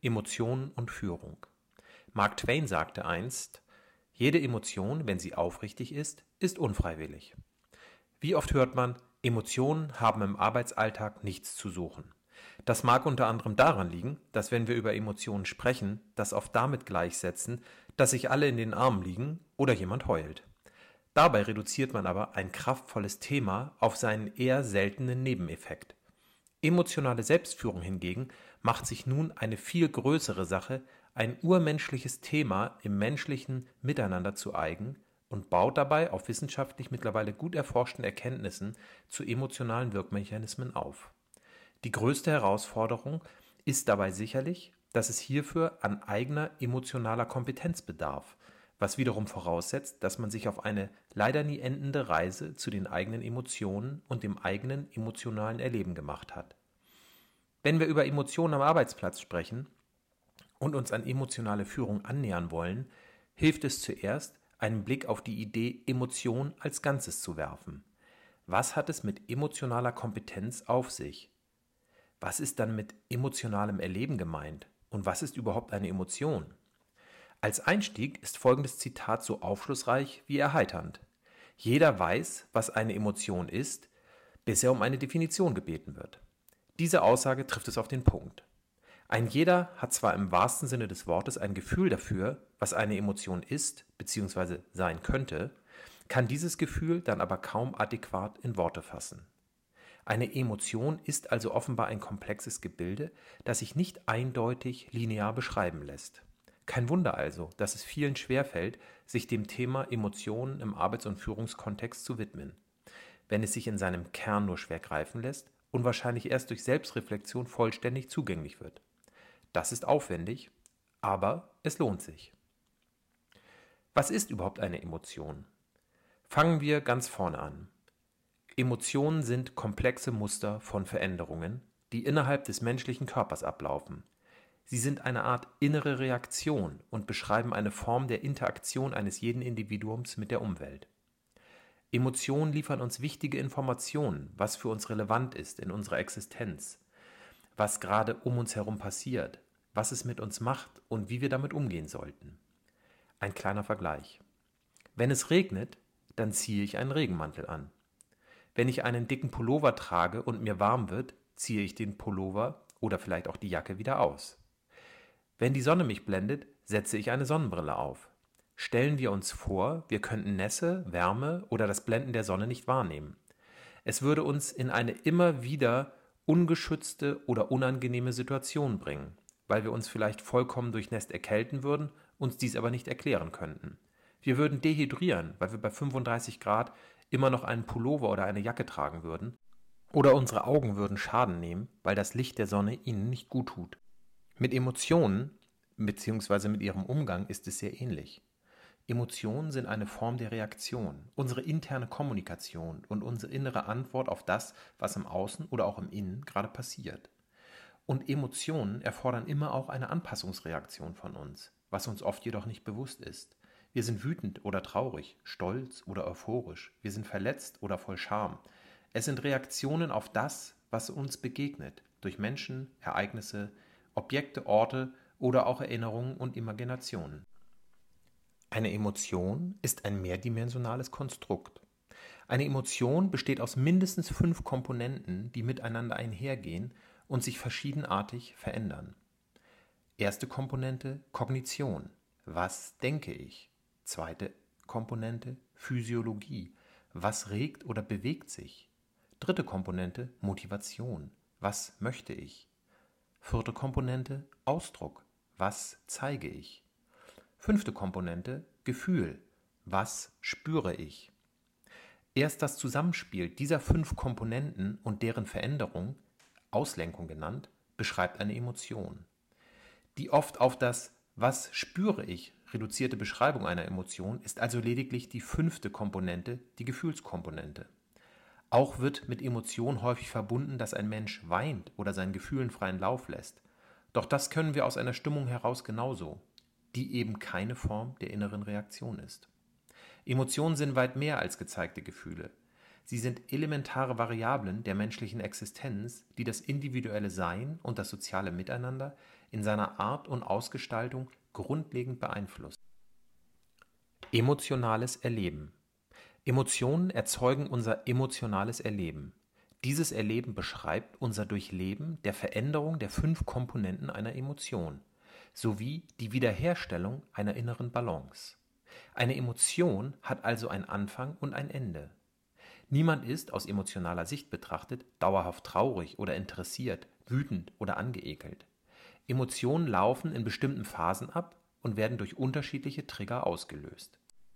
Emotionen und Führung. Mark Twain sagte einst: Jede Emotion, wenn sie aufrichtig ist unfreiwillig. Wie oft hört man, Emotionen haben im Arbeitsalltag nichts zu suchen. Das mag unter anderem daran liegen, dass wenn wir über Emotionen sprechen, das oft damit gleichsetzen, dass sich alle in den Armen liegen oder jemand heult. Dabei reduziert man aber ein kraftvolles Thema auf seinen eher seltenen Nebeneffekt. Emotionale Selbstführung hingegen macht sich nun eine viel größere Sache, ein urmenschliches Thema im menschlichen Miteinander zu eigen und baut dabei auf wissenschaftlich mittlerweile gut erforschten Erkenntnissen zu emotionalen Wirkmechanismen auf. Die größte Herausforderung ist dabei sicherlich, dass es hierfür an eigener emotionaler Kompetenz bedarf, was wiederum voraussetzt, dass man sich auf eine leider nie endende Reise zu den eigenen Emotionen und dem eigenen emotionalen Erleben gemacht hat. Wenn wir über Emotionen am Arbeitsplatz sprechen und uns an emotionale Führung annähern wollen, hilft es zuerst, einen Blick auf die Idee Emotion als Ganzes zu werfen. Was hat es mit emotionaler Kompetenz auf sich? Was ist dann mit emotionalem Erleben gemeint? Und was ist überhaupt eine Emotion? Als Einstieg ist folgendes Zitat so aufschlussreich wie erheiternd. Jeder weiß, was eine Emotion ist, bis er um eine Definition gebeten wird. Diese Aussage trifft es auf den Punkt. Ein jeder hat zwar im wahrsten Sinne des Wortes ein Gefühl dafür, was eine Emotion ist bzw. sein könnte, kann dieses Gefühl dann aber kaum adäquat in Worte fassen. Eine Emotion ist also offenbar ein komplexes Gebilde, das sich nicht eindeutig linear beschreiben lässt. Kein Wunder also, dass es vielen schwerfällt, sich dem Thema Emotionen im Arbeits- und Führungskontext zu widmen, wenn es sich in seinem Kern nur schwer greifen lässt und wahrscheinlich erst durch Selbstreflexion vollständig zugänglich wird. Das ist aufwendig, aber es lohnt sich. Was ist überhaupt eine Emotion? Fangen wir ganz vorne an. Emotionen sind komplexe Muster von Veränderungen, die innerhalb des menschlichen Körpers ablaufen. Sie sind eine Art innere Reaktion und beschreiben eine Form der Interaktion eines jeden Individuums mit der Umwelt. Emotionen liefern uns wichtige Informationen, was für uns relevant ist in unserer Existenz, was gerade um uns herum passiert, was es mit uns macht und wie wir damit umgehen sollten. Ein kleiner Vergleich. Wenn es regnet, dann ziehe ich einen Regenmantel an. Wenn ich einen dicken Pullover trage und mir warm wird, ziehe ich den Pullover oder vielleicht auch die Jacke wieder aus. Wenn die Sonne mich blendet, setze ich eine Sonnenbrille auf. Stellen wir uns vor, wir könnten Nässe, Wärme oder das Blenden der Sonne nicht wahrnehmen. Es würde uns in eine immer wieder ungeschützte oder unangenehme Situation bringen, weil wir uns vielleicht vollkommen durchnässt erkälten würden, uns dies aber nicht erklären könnten. Wir würden dehydrieren, weil wir bei 35 Grad immer noch einen Pullover oder eine Jacke tragen würden. Oder unsere Augen würden Schaden nehmen, weil das Licht der Sonne ihnen nicht gut tut. Mit Emotionen bzw. mit ihrem Umgang ist es sehr ähnlich. Emotionen sind eine Form der Reaktion, unsere interne Kommunikation und unsere innere Antwort auf das, was im Außen oder auch im Innen gerade passiert. Und Emotionen erfordern immer auch eine Anpassungsreaktion von uns, was uns oft jedoch nicht bewusst ist. Wir sind wütend oder traurig, stolz oder euphorisch, wir sind verletzt oder voll Scham. Es sind Reaktionen auf das, was uns begegnet, durch Menschen, Ereignisse, Objekte, Orte oder auch Erinnerungen und Imaginationen. Eine Emotion ist ein mehrdimensionales Konstrukt. Eine Emotion besteht aus mindestens 5 Komponenten, die miteinander einhergehen und sich verschiedenartig verändern. Erste Komponente: Kognition. Was denke ich? Zweite Komponente: Physiologie. Was regt oder bewegt sich? Dritte Komponente: Motivation. Was möchte ich? Vierte Komponente: Ausdruck. Was zeige ich? Fünfte Komponente: Gefühl. Was spüre ich? Erst das Zusammenspiel dieser 5 Komponenten und deren Veränderung, Auslenkung genannt, beschreibt eine Emotion. Die oft auf das „Was spüre ich?“ reduzierte Beschreibung einer Emotion ist also lediglich die 5. Komponente, die Gefühlskomponente. Auch wird mit Emotion häufig verbunden, dass ein Mensch weint oder seinen Gefühlen freien Lauf lässt. Doch das können wir aus einer Stimmung heraus genauso, die eben keine Form der inneren Reaktion ist. Emotionen sind weit mehr als gezeigte Gefühle. Sie sind elementare Variablen der menschlichen Existenz, die das individuelle Sein und das soziale Miteinander in seiner Art und Ausgestaltung grundlegend beeinflusst. Emotionales Erleben. Emotionen erzeugen unser emotionales Erleben. Dieses Erleben beschreibt unser Durchleben der Veränderung der 5 Komponenten einer Emotion sowie die Wiederherstellung einer inneren Balance. Eine Emotion hat also einen Anfang und ein Ende. Niemand ist, aus emotionaler Sicht betrachtet, dauerhaft traurig oder interessiert, wütend oder angeekelt. Emotionen laufen in bestimmten Phasen ab und werden durch unterschiedliche Trigger ausgelöst.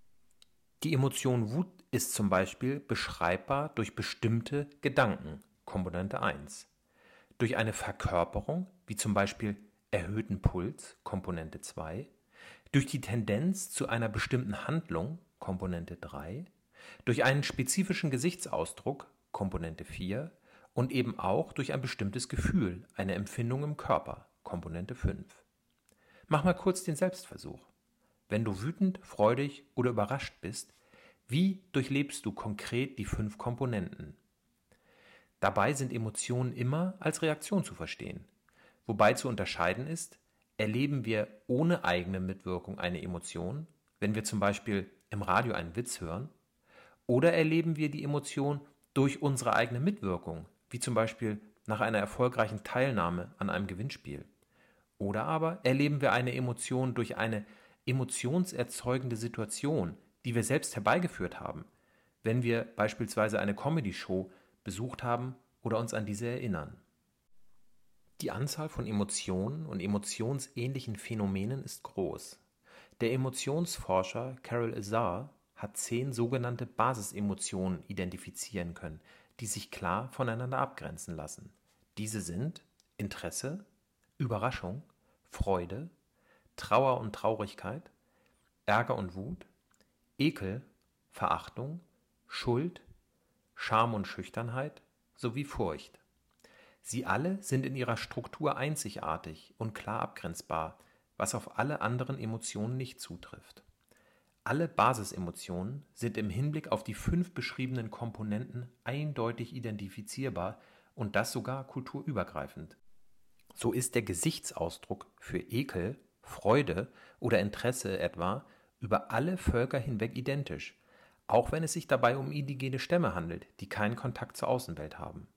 Die Emotion Wut ist zum Beispiel beschreibbar durch bestimmte Gedanken, Komponente 1, durch eine Verkörperung, wie zum Beispiel erhöhten Puls, Komponente 2, durch die Tendenz zu einer bestimmten Handlung, Komponente 3, durch einen spezifischen Gesichtsausdruck, Komponente 4, und eben auch durch ein bestimmtes Gefühl, eine Empfindung im Körper, Komponente 5. Mach mal kurz den Selbstversuch. Wenn du wütend, freudig oder überrascht bist, wie durchlebst du konkret die 5 Komponenten? Dabei sind Emotionen immer als Reaktion zu verstehen, wobei zu unterscheiden ist, erleben wir ohne eigene Mitwirkung eine Emotion, wenn wir zum Beispiel im Radio einen Witz hören, oder erleben wir die Emotion durch unsere eigene Mitwirkung, wie zum Beispiel nach einer erfolgreichen Teilnahme an einem Gewinnspiel. Oder aber erleben wir eine Emotion durch eine emotionserzeugende Situation, die wir selbst herbeigeführt haben, wenn wir beispielsweise eine Comedy-Show besucht haben oder uns an diese erinnern. Die Anzahl von Emotionen und emotionsähnlichen Phänomenen ist groß. Der Emotionsforscher Carol Azar hat 10 sogenannte Basisemotionen identifizieren können, die sich klar voneinander abgrenzen lassen. Diese sind Interesse, Überraschung, Freude, Trauer und Traurigkeit, Ärger und Wut, Ekel, Verachtung, Schuld, Scham und Schüchternheit sowie Furcht. Sie alle sind in ihrer Struktur einzigartig und klar abgrenzbar, was auf alle anderen Emotionen nicht zutrifft. Alle Basisemotionen sind im Hinblick auf die 5 beschriebenen Komponenten eindeutig identifizierbar und das sogar kulturübergreifend. So ist der Gesichtsausdruck für Ekel, Freude oder Interesse etwa über alle Völker hinweg identisch, auch wenn es sich dabei um indigene Stämme handelt, die keinen Kontakt zur Außenwelt haben.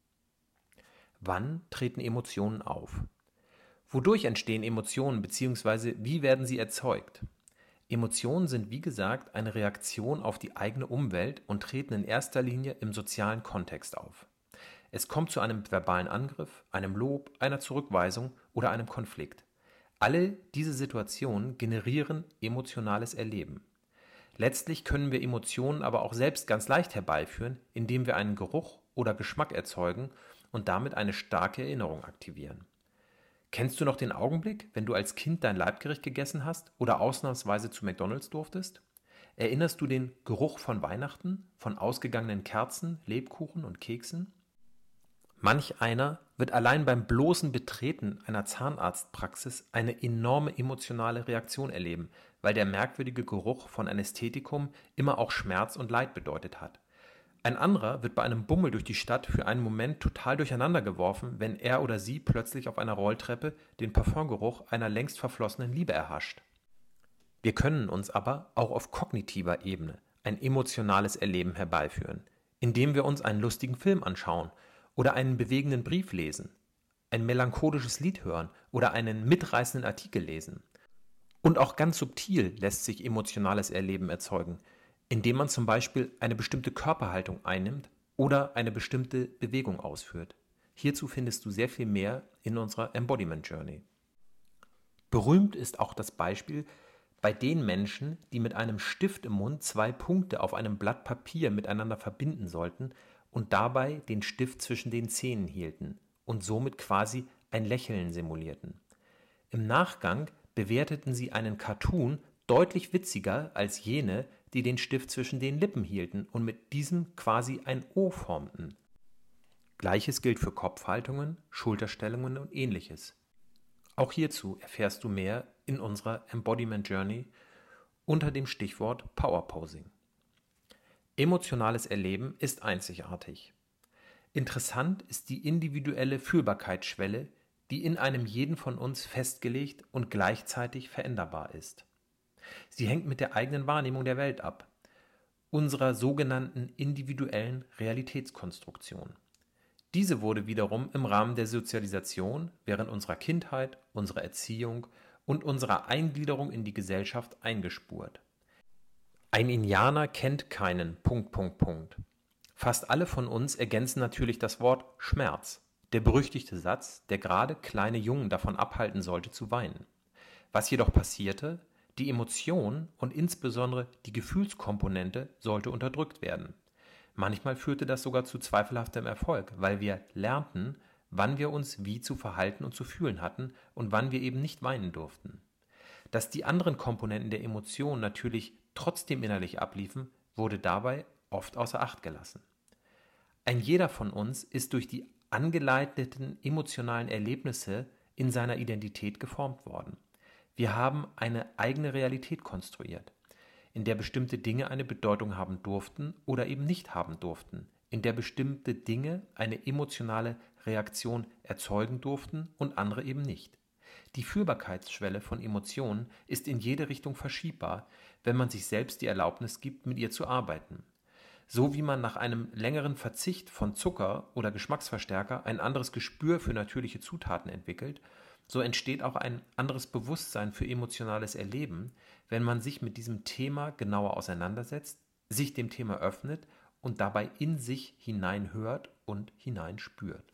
Wann treten Emotionen auf? Wodurch entstehen Emotionen bzw. wie werden sie erzeugt? Emotionen sind wie gesagt eine Reaktion auf die eigene Umwelt und treten in erster Linie im sozialen Kontext auf. Es kommt zu einem verbalen Angriff, einem Lob, einer Zurückweisung oder einem Konflikt. Alle diese Situationen generieren emotionales Erleben. Letztlich können wir Emotionen aber auch selbst ganz leicht herbeiführen, indem wir einen Geruch oder Geschmack erzeugen und damit eine starke Erinnerung aktivieren. Kennst du noch den Augenblick, wenn du als Kind dein Leibgericht gegessen hast oder ausnahmsweise zu McDonald's durftest? Erinnerst du den Geruch von Weihnachten, von ausgegangenen Kerzen, Lebkuchen und Keksen? Manch einer wird allein beim bloßen Betreten einer Zahnarztpraxis eine enorme emotionale Reaktion erleben, weil der merkwürdige Geruch von Anästhetikum immer auch Schmerz und Leid bedeutet hat. Ein anderer wird bei einem Bummel durch die Stadt für einen Moment total durcheinander geworfen, wenn er oder sie plötzlich auf einer Rolltreppe den Parfumgeruch einer längst verflossenen Liebe erhascht. Wir können uns aber auch auf kognitiver Ebene ein emotionales Erleben herbeiführen, indem wir uns einen lustigen Film anschauen oder einen bewegenden Brief lesen, ein melancholisches Lied hören oder einen mitreißenden Artikel lesen. Und auch ganz subtil lässt sich emotionales Erleben erzeugen, indem man zum Beispiel eine bestimmte Körperhaltung einnimmt oder eine bestimmte Bewegung ausführt. Hierzu findest du sehr viel mehr in unserer Embodiment Journey. Berühmt ist auch das Beispiel bei den Menschen, die mit einem Stift im Mund 2 Punkte auf einem Blatt Papier miteinander verbinden sollten und dabei den Stift zwischen den Zähnen hielten und somit quasi ein Lächeln simulierten. Im Nachgang bewerteten sie einen Cartoon deutlich witziger als jene, die den Stift zwischen den Lippen hielten und mit diesem quasi ein O formten. Gleiches gilt für Kopfhaltungen, Schulterstellungen und ähnliches. Auch hierzu erfährst du mehr in unserer Embodiment Journey unter dem Stichwort Power Posing. Emotionales Erleben ist einzigartig. Interessant ist die individuelle Fühlbarkeitsschwelle, die in einem jeden von uns festgelegt und gleichzeitig veränderbar ist. Sie hängt mit der eigenen Wahrnehmung der Welt ab, unserer sogenannten individuellen Realitätskonstruktion. Diese wurde wiederum im Rahmen der Sozialisation während unserer Kindheit, unserer Erziehung und unserer Eingliederung in die Gesellschaft eingespurt. Ein Indianer kennt keinen ... Fast alle von uns ergänzen natürlich das Wort Schmerz, der berüchtigte Satz, der gerade kleine Jungen davon abhalten sollte zu weinen. Was jedoch passierte, die Emotion und insbesondere die Gefühlskomponente sollte unterdrückt werden. Manchmal führte das sogar zu zweifelhaftem Erfolg, weil wir lernten, wann wir uns wie zu verhalten und zu fühlen hatten und wann wir eben nicht weinen durften. Dass die anderen Komponenten der Emotion natürlich trotzdem innerlich abliefen, wurde dabei oft außer Acht gelassen. Ein jeder von uns ist durch die angeleiteten emotionalen Erlebnisse in seiner Identität geformt worden. Wir haben eine eigene Realität konstruiert, in der bestimmte Dinge eine Bedeutung haben durften oder eben nicht haben durften, in der bestimmte Dinge eine emotionale Reaktion erzeugen durften und andere eben nicht. Die Fühlbarkeitsschwelle von Emotionen ist in jede Richtung verschiebbar, wenn man sich selbst die Erlaubnis gibt, mit ihr zu arbeiten. So wie man nach einem längeren Verzicht von Zucker oder Geschmacksverstärker ein anderes Gespür für natürliche Zutaten entwickelt, so entsteht auch ein anderes Bewusstsein für emotionales Erleben, wenn man sich mit diesem Thema genauer auseinandersetzt, sich dem Thema öffnet und dabei in sich hineinhört und hineinspürt.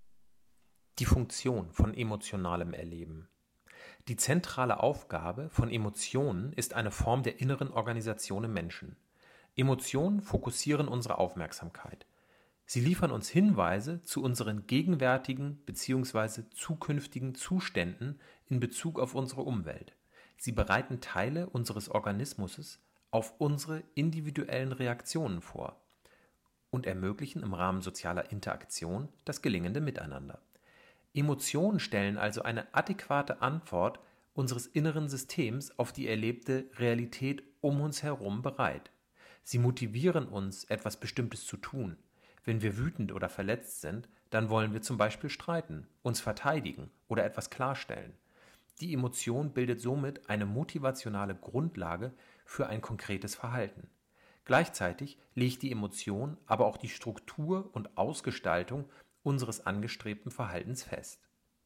Die Funktion von emotionalem Erleben. Die zentrale Aufgabe von Emotionen ist eine Form der inneren Organisation im Menschen. Emotionen fokussieren unsere Aufmerksamkeit. Sie liefern uns Hinweise zu unseren gegenwärtigen bzw. zukünftigen Zuständen in Bezug auf unsere Umwelt. Sie bereiten Teile unseres Organismus auf unsere individuellen Reaktionen vor und ermöglichen im Rahmen sozialer Interaktion das gelingende Miteinander. Emotionen stellen also eine adäquate Antwort unseres inneren Systems auf die erlebte Realität um uns herum bereit. Sie motivieren uns, etwas Bestimmtes zu tun. Wenn wir wütend oder verletzt sind, dann wollen wir zum Beispiel streiten, uns verteidigen oder etwas klarstellen. Die Emotion bildet somit eine motivationale Grundlage für ein konkretes Verhalten. Gleichzeitig legt die Emotion aber auch die Struktur und Ausgestaltung unseres angestrebten Verhaltens fest.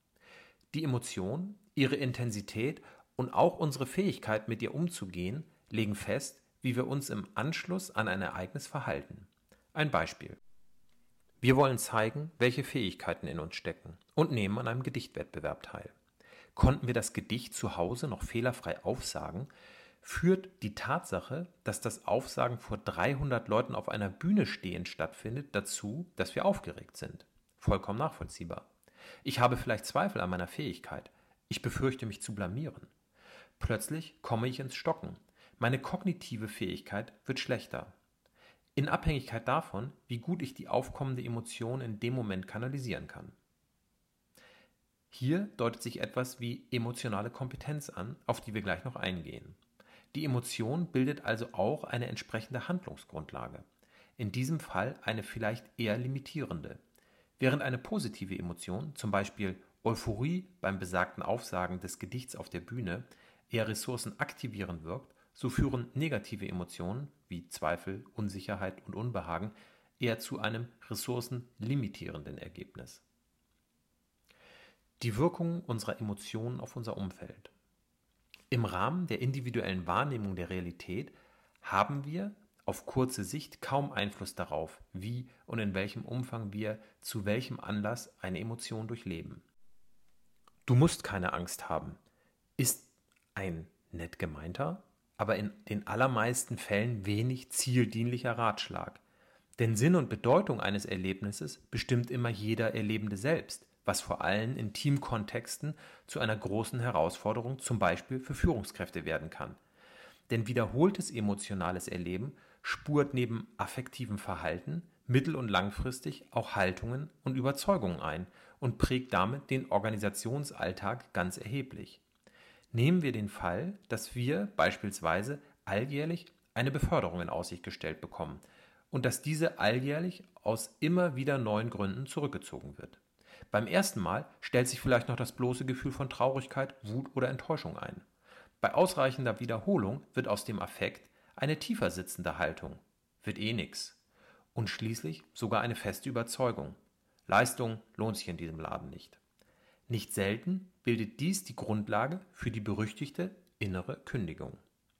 Die Emotion, ihre Intensität und auch unsere Fähigkeit, mit ihr umzugehen, legen fest, wie wir uns im Anschluss an ein Ereignis verhalten. Ein Beispiel. Wir wollen zeigen, welche Fähigkeiten in uns stecken und nehmen an einem Gedichtwettbewerb teil. Konnten wir das Gedicht zu Hause noch fehlerfrei aufsagen, führt die Tatsache, dass das Aufsagen vor 300 Leuten auf einer Bühne stehend stattfindet, dazu, dass wir aufgeregt sind. Vollkommen nachvollziehbar. Ich habe vielleicht Zweifel an meiner Fähigkeit. Ich befürchte, mich zu blamieren. Plötzlich komme ich ins Stocken. Meine kognitive Fähigkeit wird schlechter. In Abhängigkeit davon, wie gut ich die aufkommende Emotion in dem Moment kanalisieren kann. Hier deutet sich etwas wie emotionale Kompetenz an, auf die wir gleich noch eingehen. Die Emotion bildet also auch eine entsprechende Handlungsgrundlage. In diesem Fall eine vielleicht eher limitierende. Während eine positive Emotion, zum Beispiel Euphorie beim besagten Aufsagen des Gedichts auf der Bühne, eher Ressourcen aktivierend wirkt, so führen negative Emotionen wie Zweifel, Unsicherheit und Unbehagen eher zu einem ressourcenlimitierenden Ergebnis. Die Wirkung unserer Emotionen auf unser Umfeld. Im Rahmen der individuellen Wahrnehmung der Realität haben wir auf kurze Sicht kaum Einfluss darauf, wie und in welchem Umfang wir zu welchem Anlass eine Emotion durchleben. Du musst keine Angst haben, ist ein nett gemeinter, aber in den allermeisten Fällen wenig zieldienlicher Ratschlag. Denn Sinn und Bedeutung eines Erlebnisses bestimmt immer jeder Erlebende selbst, was vor allem in Teamkontexten zu einer großen Herausforderung zum Beispiel für Führungskräfte werden kann. Denn wiederholtes emotionales Erleben spurt neben affektivem Verhalten mittel- und langfristig auch Haltungen und Überzeugungen ein und prägt damit den Organisationsalltag ganz erheblich. Nehmen wir den Fall, dass wir beispielsweise alljährlich eine Beförderung in Aussicht gestellt bekommen und dass diese alljährlich aus immer wieder neuen Gründen zurückgezogen wird. Beim ersten Mal stellt sich vielleicht noch das bloße Gefühl von Traurigkeit, Wut oder Enttäuschung ein. Bei ausreichender Wiederholung wird aus dem Affekt eine tiefer sitzende Haltung, wird eh nix. Und schließlich sogar eine feste Überzeugung. Leistung lohnt sich in diesem Laden nicht. Nicht selten bildet dies die Grundlage für die berüchtigte innere Kündigung.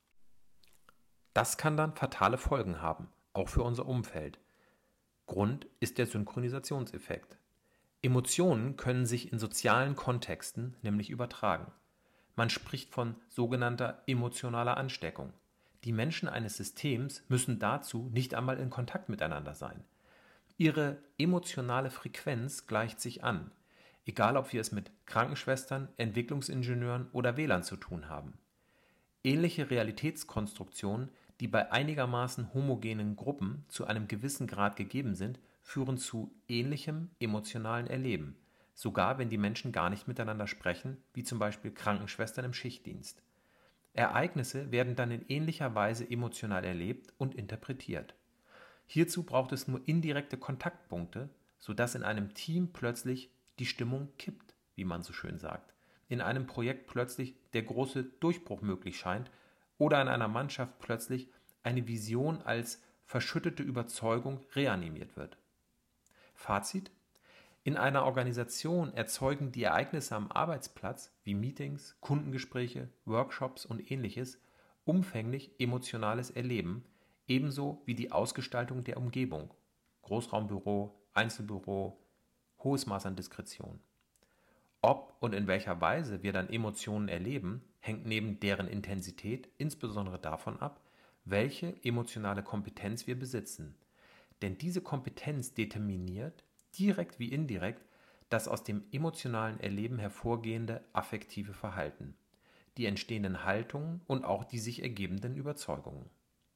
Das kann dann fatale Folgen haben, auch für unser Umfeld. Grund ist der Synchronisationseffekt. Emotionen können sich in sozialen Kontexten nämlich übertragen. Man spricht von sogenannter emotionaler Ansteckung. Die Menschen eines Systems müssen dazu nicht einmal in Kontakt miteinander sein. Ihre emotionale Frequenz gleicht sich an, egal ob wir es mit Krankenschwestern, Entwicklungsingenieuren oder WLAN zu tun haben. Ähnliche Realitätskonstruktionen, die bei einigermaßen homogenen Gruppen zu einem gewissen Grad gegeben sind, führen zu ähnlichem emotionalen Erleben, sogar wenn die Menschen gar nicht miteinander sprechen, wie zum Beispiel Krankenschwestern im Schichtdienst. Ereignisse werden dann in ähnlicher Weise emotional erlebt und interpretiert. Hierzu braucht es nur indirekte Kontaktpunkte, sodass in einem Team plötzlich die Stimmung kippt, wie man so schön sagt, in einem Projekt plötzlich der große Durchbruch möglich scheint oder in einer Mannschaft plötzlich eine Vision als verschüttete Überzeugung reanimiert wird. Fazit: In einer Organisation erzeugen die Ereignisse am Arbeitsplatz wie Meetings, Kundengespräche, Workshops und ähnliches umfänglich emotionales Erleben, ebenso wie die Ausgestaltung der Umgebung (Großraumbüro, Einzelbüro, hohes Maß an Diskretion). Ob und in welcher Weise wir dann Emotionen erleben, hängt neben deren Intensität insbesondere davon ab, welche emotionale Kompetenz wir besitzen. Denn diese Kompetenz determiniert, direkt wie indirekt, das aus dem emotionalen Erleben hervorgehende affektive Verhalten, die entstehenden Haltungen und auch die sich ergebenden Überzeugungen.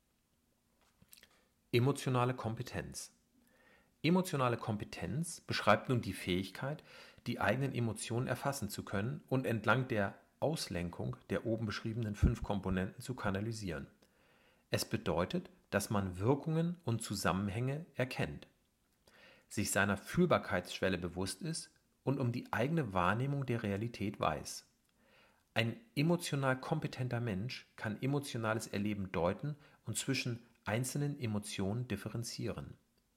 Emotionale Kompetenz. Emotionale Kompetenz beschreibt nun die Fähigkeit, die eigenen Emotionen erfassen zu können und entlang der Auslenkung der oben beschriebenen 5 Komponenten zu kanalisieren. Es bedeutet, dass man Wirkungen und Zusammenhänge erkennt, sich seiner Fühlbarkeitsschwelle bewusst ist und um die eigene Wahrnehmung der Realität weiß. Ein emotional kompetenter Mensch kann emotionales Erleben deuten und zwischen einzelnen Emotionen differenzieren.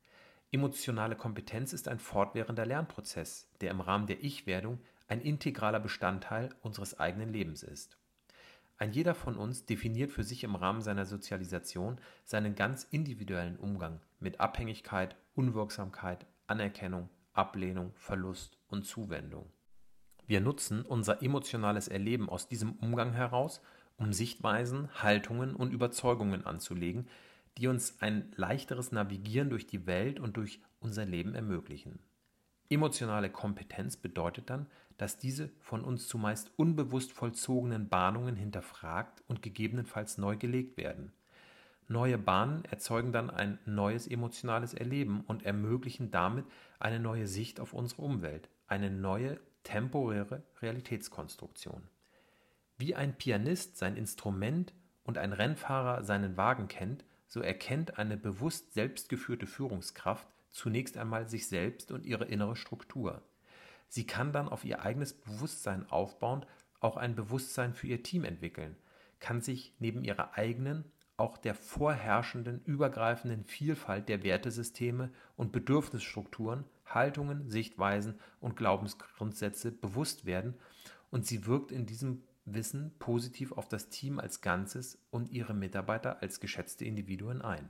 Emotionale Kompetenz ist ein fortwährender Lernprozess, der im Rahmen der Ich-Werdung ein integraler Bestandteil unseres eigenen Lebens ist. Ein jeder von uns definiert für sich im Rahmen seiner Sozialisation seinen ganz individuellen Umgang mit Abhängigkeit, Unwirksamkeit, Anerkennung, Ablehnung, Verlust und Zuwendung. Wir nutzen unser emotionales Erleben aus diesem Umgang heraus, um Sichtweisen, Haltungen und Überzeugungen anzulegen, die uns ein leichteres Navigieren durch die Welt und durch unser Leben ermöglichen. Emotionale Kompetenz bedeutet dann, dass diese von uns zumeist unbewusst vollzogenen Bahnungen hinterfragt und gegebenenfalls neu gelegt werden. Neue Bahnen erzeugen dann ein neues emotionales Erleben und ermöglichen damit eine neue Sicht auf unsere Umwelt, eine neue temporäre Realitätskonstruktion. Wie ein Pianist sein Instrument und ein Rennfahrer seinen Wagen kennt, so erkennt eine bewusst selbstgeführte Führungskraft zunächst einmal sich selbst und ihre innere Struktur. Sie kann dann auf ihr eigenes Bewusstsein aufbauend auch ein Bewusstsein für ihr Team entwickeln, kann sich neben ihrer eigenen auch der vorherrschenden übergreifenden Vielfalt der Wertesysteme und Bedürfnisstrukturen, Haltungen, Sichtweisen und Glaubensgrundsätze bewusst werden und sie wirkt in diesem Wissen positiv auf das Team als Ganzes und ihre Mitarbeiter als geschätzte Individuen ein.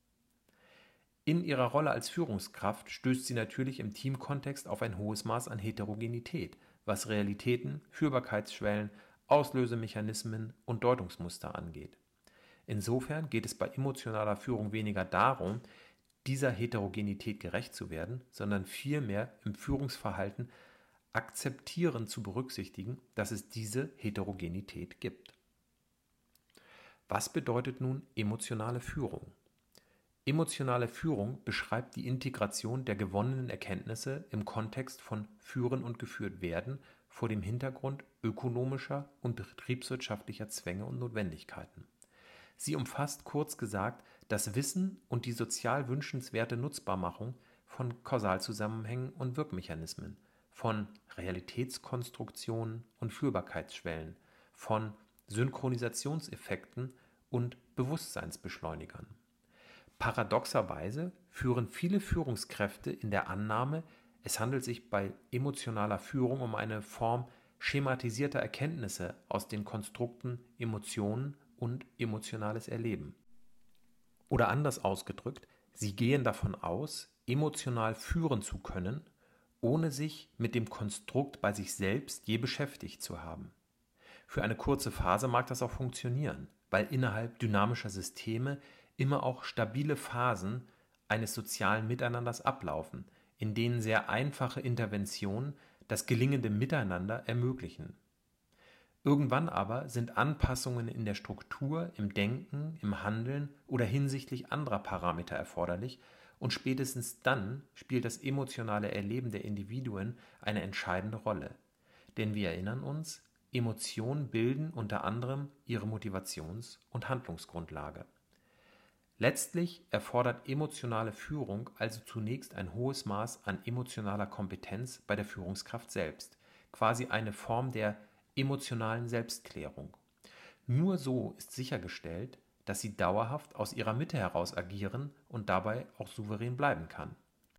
In ihrer Rolle als Führungskraft stößt sie natürlich im Teamkontext auf ein hohes Maß an Heterogenität, was Realitäten, Führbarkeitsschwellen, Auslösemechanismen und Deutungsmuster angeht. Insofern geht es bei emotionaler Führung weniger darum, dieser Heterogenität gerecht zu werden, sondern vielmehr im Führungsverhalten akzeptieren zu berücksichtigen, dass es diese Heterogenität gibt. Was bedeutet nun emotionale Führung? Emotionale Führung beschreibt die Integration der gewonnenen Erkenntnisse im Kontext von Führen und geführt werden vor dem Hintergrund ökonomischer und betriebswirtschaftlicher Zwänge und Notwendigkeiten. Sie umfasst kurz gesagt das Wissen und die sozial wünschenswerte Nutzbarmachung von Kausalzusammenhängen und Wirkmechanismen, von Realitätskonstruktionen und Führbarkeitsschwellen, von Synchronisationseffekten und Bewusstseinsbeschleunigern. Paradoxerweise führen viele Führungskräfte in der Annahme, es handelt sich bei emotionaler Führung um eine Form schematisierter Erkenntnisse aus den Konstrukten Emotionen und emotionales Erleben. Oder anders ausgedrückt, sie gehen davon aus, emotional führen zu können, ohne sich mit dem Konstrukt bei sich selbst je beschäftigt zu haben. Für eine kurze Phase mag das auch funktionieren, weil innerhalb dynamischer Systeme immer auch stabile Phasen eines sozialen Miteinanders ablaufen, in denen sehr einfache Interventionen das gelingende Miteinander ermöglichen. Irgendwann aber sind Anpassungen in der Struktur, im Denken, im Handeln oder hinsichtlich anderer Parameter erforderlich, und spätestens dann spielt das emotionale Erleben der Individuen eine entscheidende Rolle. Denn wir erinnern uns, Emotionen bilden unter anderem ihre Motivations- und Handlungsgrundlage. Letztlich erfordert emotionale Führung also zunächst ein hohes Maß an emotionaler Kompetenz bei der Führungskraft selbst, quasi eine Form der emotionalen Selbstklärung. Nur so ist sichergestellt, dass sie dauerhaft aus ihrer Mitte heraus agieren und dabei auch souverän bleiben kann.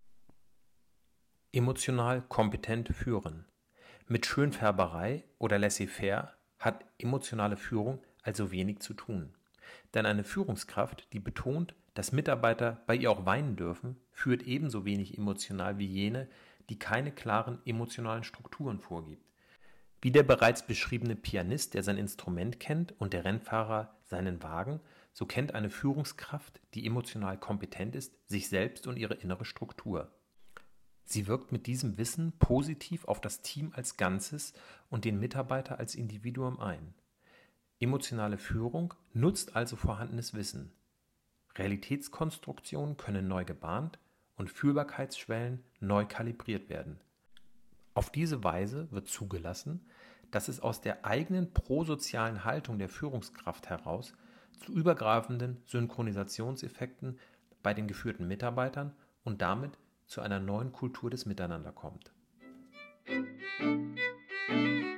Emotional kompetent führen. Mit Schönfärberei oder laissez-faire hat emotionale Führung also wenig zu tun. Denn eine Führungskraft, die betont, dass Mitarbeiter bei ihr auch weinen dürfen, führt ebenso wenig emotional wie jene, die keine klaren emotionalen Strukturen vorgibt. Wie der bereits beschriebene Pianist, der sein Instrument kennt, und der Rennfahrer seinen Wagen, so kennt eine Führungskraft, die emotional kompetent ist, sich selbst und ihre innere Struktur. Sie wirkt mit diesem Wissen positiv auf das Team als Ganzes und den Mitarbeiter als Individuum ein. Emotionale Führung nutzt also vorhandenes Wissen. Realitätskonstruktionen können neu gebahnt und Fühlbarkeitsschwellen neu kalibriert werden. Auf diese Weise wird zugelassen, dass es aus der eigenen prosozialen Haltung der Führungskraft heraus zu übergreifenden Synchronisationseffekten bei den geführten Mitarbeitern und damit zu einer neuen Kultur des Miteinander kommt.